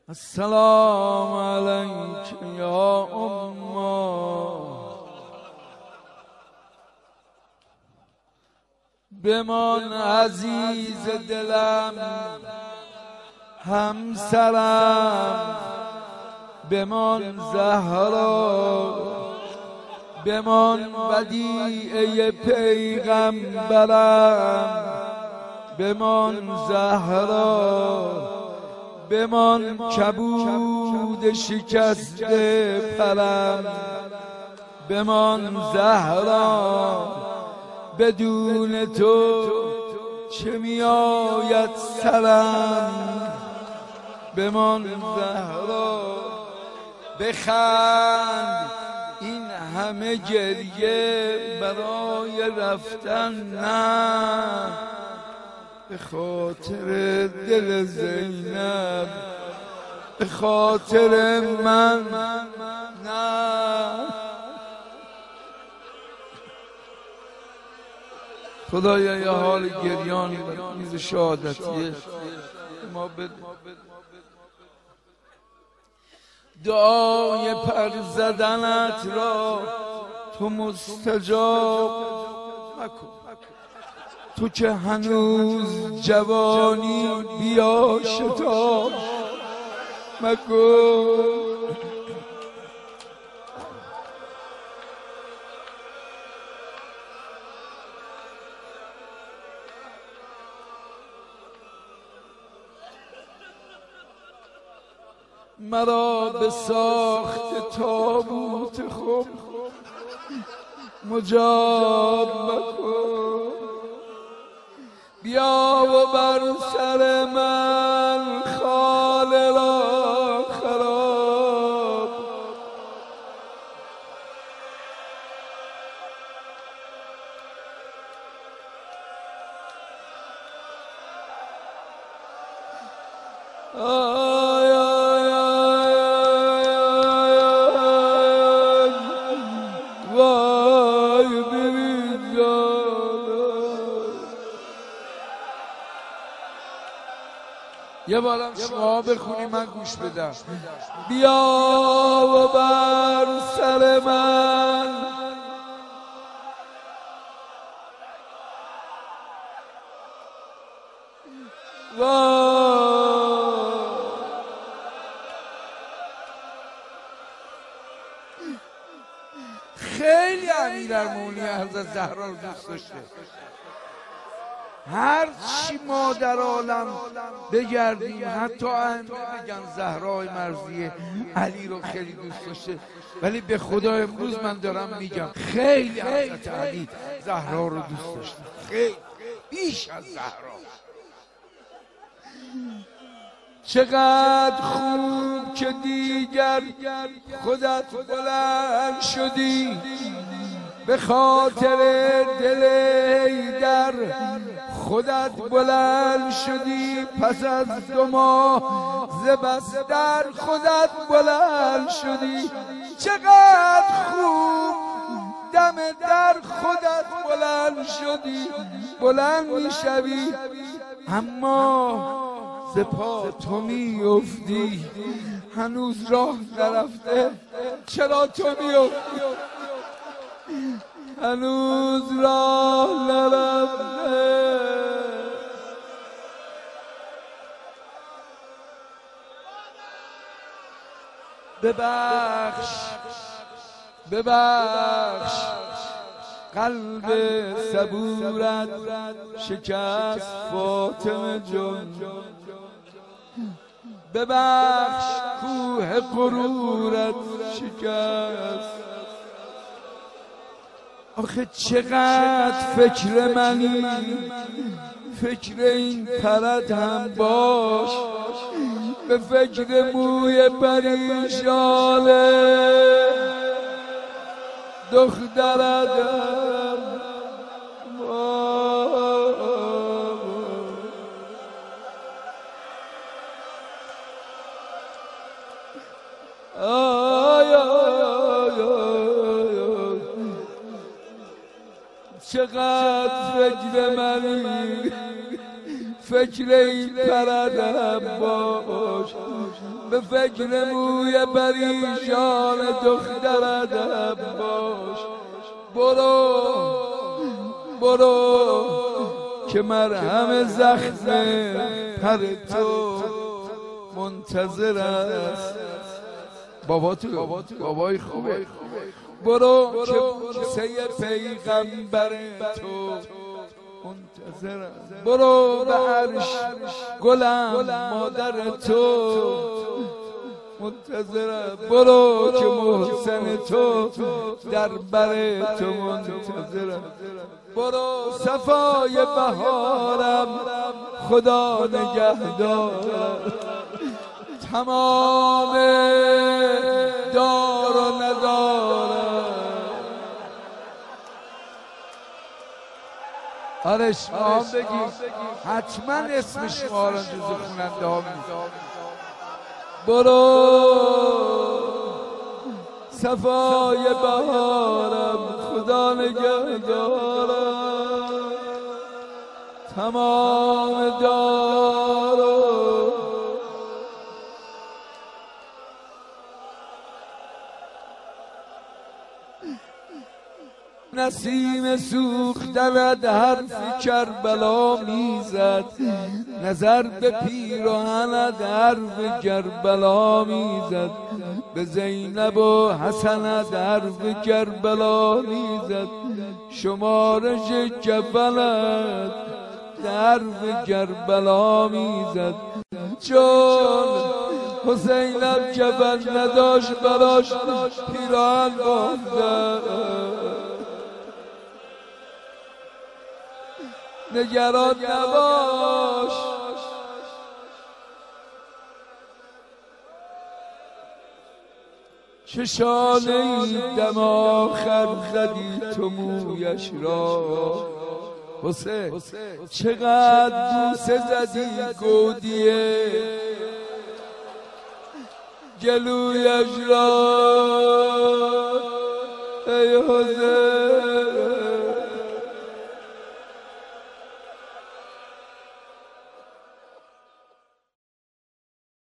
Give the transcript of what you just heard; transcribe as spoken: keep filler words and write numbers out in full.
السلام علیک یا اما، بمان عزیز دلم همسرم، بمان زهرا، بمان بدیعه پیغمبرم، بمان زهرا، بمان کبود شکسته پرم، بمان زهرا، بدون تو چه می آید سرم، بمان زهرا، بخند این همه گریه برای رفتن نه، به خاطر دل زینب، به خاطر من نه. خدایا یه حال گریانی میز شهادتیه ما بده، دعای پر زدنت را تو مستجاب مکن، تو که هنوز جوانی بیا شتاب مکن. مرا به ساخت تابوت خم مجاب مکن، بیا و بر سر من خاله را خراب، آی آی آی وای ببین جانم. یه بارم شما بخونی من گوش بدم. بیا و بر سر من خیلی امیرالمومنین حضرت زهرا رو دوست داشته. هر چی ما در عالم بگردیم، حتی ائمه بگن زهرای مرضیه علی رو خیلی دوست داشته، ولی به خدا امروز من دارم میگم خیلی حضرت علی زهرا رو دوست داشته، خیلی بیش از زهرا. چقدر خوب که دیگر خودت بلند شدی، به خاطر دل حیدر خودت بلند شدی، پس از دو ماه ز بستر خودت بلند شدی. چقدر خوب دم در خودت بلند شدی، بلند میشوی اما ز پا تو میافتی، هنوز راه نرفته. چرا تو میافتی؟ هنوز راه نرفته. ببخش ببخش قلب صبورت شکست فاطمه جان، ببخش کوه غرورت شکست. آخه چقدر فکر منی، فکر این پرد هم باش، به فکر موی پریشانه دخترتم. آی آی آی چقدر فکر منی، فکر این پردم باش، به فکر موی پریشان دختردم باش. برو برو که مرهم زخم پر تو منتظر است. بابا تو بابای خوبه. برو که بوسه پیغمبر تو منتظر است. برو به عرش گلم مادر تو منتظرم. برو که محسن تو در بر تو منتظرم. برو صفای بهارم خدا نگهدارم. تمام دار و ندارم. آره شما هم بگیم حتما اسم شما را جز خوننده ها می‌ذارم. برو صفای بهارم خدا نگهدارم. تمام دارو نسیم سوختند حرف کربلا میزد، نظر به پیراهنت حرف کربلا میزد، به زینب و حسنت حرف کربلا میزد، شمارش کفنت حرف کربلا میزد. چون حسینم کفن نداشت براش پیراهن بافته. نگران نباش چشانه ای دم آخر زدی تو مویش را. حسین چقدر بوسه زدی گودیه گلویش را. ای حسین